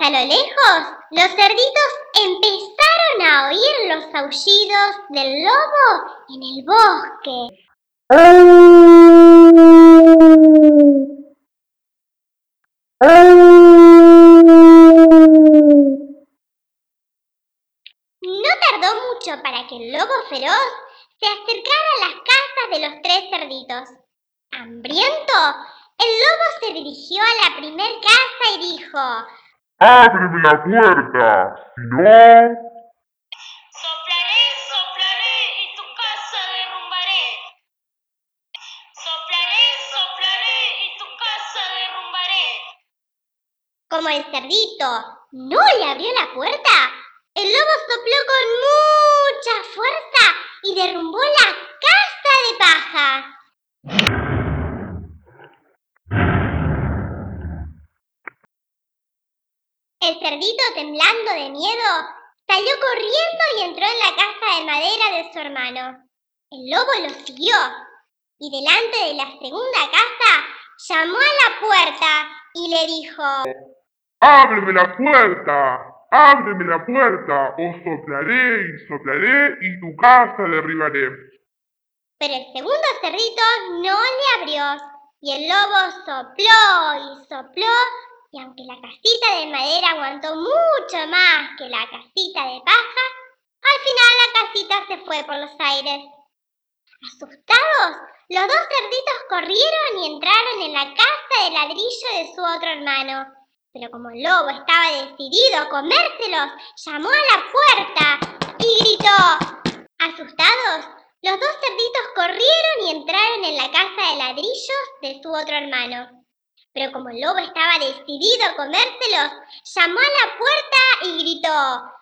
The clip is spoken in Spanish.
A lo lejos, los cerditos empezaron a oír los aullidos del lobo en el bosque. No tardó mucho para que el lobo feroz se acercara a las casas de los tres cerditos. Hambriento, el lobo se dirigió a la primer casa y dijo: ¡Ábreme la puerta! Si no... Soplaré, soplaré y tu casa derrumbaré. Soplaré, soplaré y tu casa derrumbaré. Como el cerdito no le abrió la puerta, el lobo sopló con mucha fuerza y derrumbó la casa de paja. El cerdito, temblando de miedo, salió corriendo y entró en la casa de madera de su hermano. El lobo lo siguió y delante de la segunda casa llamó a la puerta y le dijo: ¡Ábreme la puerta! ¡Ábreme la puerta! O soplaré y soplaré y tu casa derribaré. Pero el segundo cerdito no le abrió y el lobo sopló y sopló, y aunque la casita de madera aguantó mucho más que la casita de paja, al final la casita se fue por los aires. Asustados, los dos cerditos corrieron y entraron en la casa de ladrillo de su otro hermano. Pero como el lobo estaba decidido a comérselos, llamó a la puerta y gritó. Asustados, los dos cerditos corrieron y entraron en la casa de ladrillos de su otro hermano. Pero como el lobo estaba decidido a comérselos, llamó a la puerta y gritó: